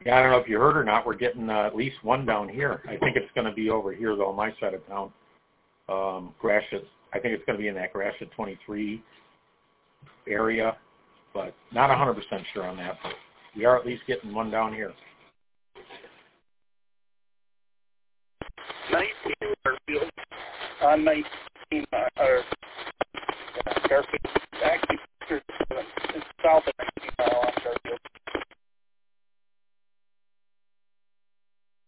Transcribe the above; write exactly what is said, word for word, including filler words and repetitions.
Yeah, I don't know if you heard or not. We're getting uh, at least one down here. I think it's going to be over here, though, on my side of town. Um, Gratiot, I think it's going to be in that Gratiot twenty-three area, but not one hundred percent sure on that. But we are at least getting one down here. nineteen Garfield, on nineteen, uh, or, uh, Garfield.